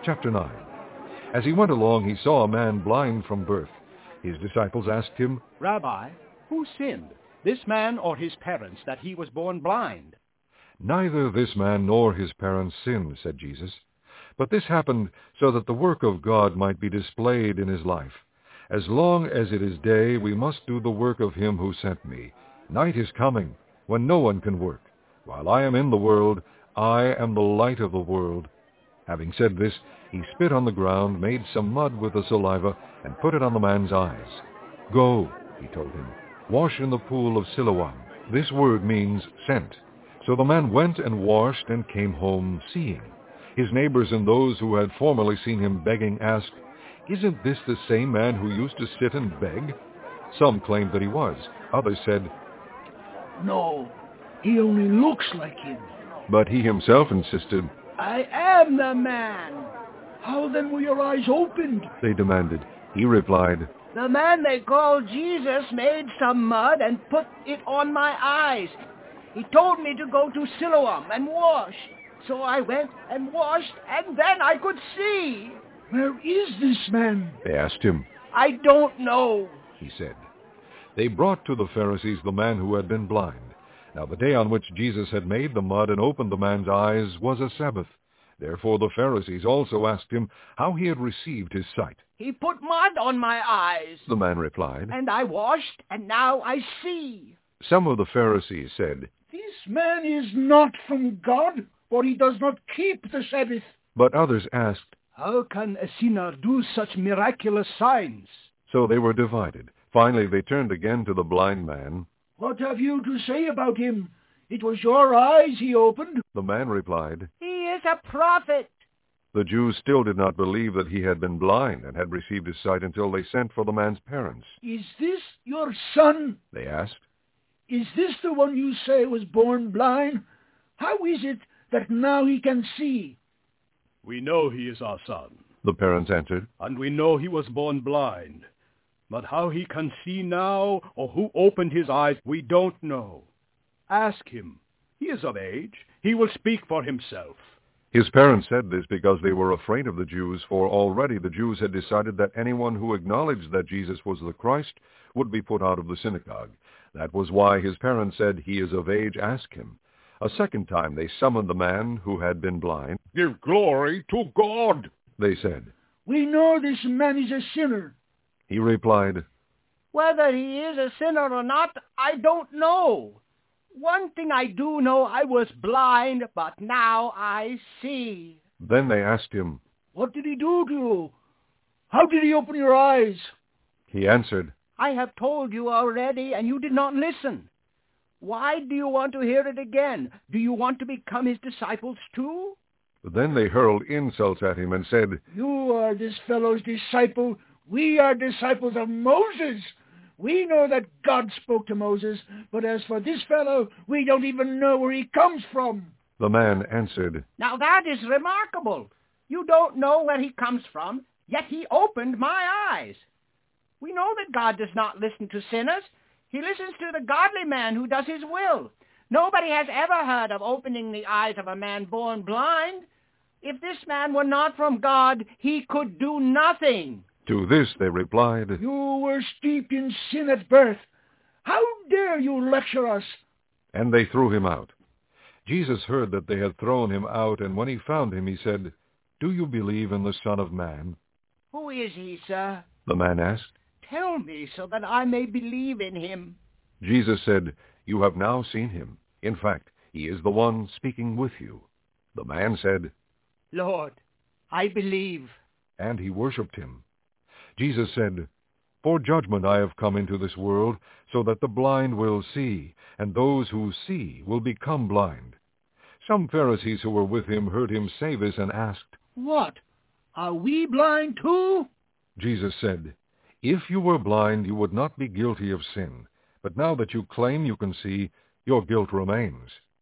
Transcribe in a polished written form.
Chapter 9. As he went along, he saw a man blind from birth. His disciples asked him, Rabbi, who sinned, this man or his parents, that he was born blind? Neither this man nor his parents sinned, said Jesus. But this happened so that the work of God might be displayed in his life. As long as it is day, we must do the work of him who sent me. Night is coming, when no one can work. While I am in the world, I am the light of the world. Having said this, he spit on the ground, made some mud with the saliva, and put it on the man's eyes. Go, he told him, wash in the pool of Siloam. This word means sent. So the man went and washed and came home seeing. His neighbors and those who had formerly seen him begging asked, Isn't this the same man who used to sit and beg? Some claimed that he was. Others said, No, he only looks like him. But he himself insisted. I am the man. How then were your eyes opened? They demanded. He replied, The man they call Jesus made some mud and put it on my eyes. He told me to go to Siloam and wash. So I went and washed, and then I could see. Where is this man? They asked him. I don't know, he said. They brought to the Pharisees the man who had been blind. Now the day on which Jesus had made the mud and opened the man's eyes was a Sabbath. Therefore the Pharisees also asked him how he had received his sight. He put mud on my eyes, the man replied, and I washed, and now I see. Some of the Pharisees said, This man is not from God, for he does not keep the Sabbath. But others asked, How can a sinner do such miraculous signs? So they were divided. Finally they turned again to the blind man. What have you to say about him? It was your eyes he opened. The man replied, He is a prophet. The Jews still did not believe that he had been blind and had received his sight until they sent for the man's parents. Is this your son? They asked. Is this the one you say was born blind? How is it that now he can see? We know he is our son, the parents answered, and we know he was born blind. But how he can see now, or who opened his eyes, we don't know. Ask him. He is of age. He will speak for himself. His parents said this because they were afraid of the Jews, for already the Jews had decided that anyone who acknowledged that Jesus was the Christ would be put out of the synagogue. That was why his parents said, He is of age, ask him. A second time they summoned the man who had been blind. Give glory to God, they said. We know this man is a sinner. He replied, Whether he is a sinner or not, I don't know. One thing I do know, I was blind, but now I see. Then they asked him, What did he do to you? How did he open your eyes? He answered, I have told you already, and you did not listen. Why do you want to hear it again? Do you want to become his disciples too? Then they hurled insults at him and said, You are this fellow's disciple. We are disciples of Moses. We know that God spoke to Moses, but as for this fellow, we don't even know where he comes from. The man answered, Now that is remarkable. You don't know where he comes from, yet he opened my eyes. We know that God does not listen to sinners. He listens to the godly man who does his will. Nobody has ever heard of opening the eyes of a man born blind. If this man were not from God, he could do nothing. To this they replied, You were steeped in sin at birth. How dare you lecture us? And they threw him out. Jesus heard that they had thrown him out, and when he found him, he said, Do you believe in the Son of Man? Who is he, sir? The man asked. Tell me so that I may believe in him. Jesus said, You have now seen him. In fact, he is the one speaking with you. The man said, Lord, I believe. And he worshipped him. Jesus said, For judgment I have come into this world, so that the blind will see, and those who see will become blind. Some Pharisees who were with him heard him say this and asked, What? Are we blind too? Jesus said, If you were blind, you would not be guilty of sin. But now that you claim you can see, your guilt remains.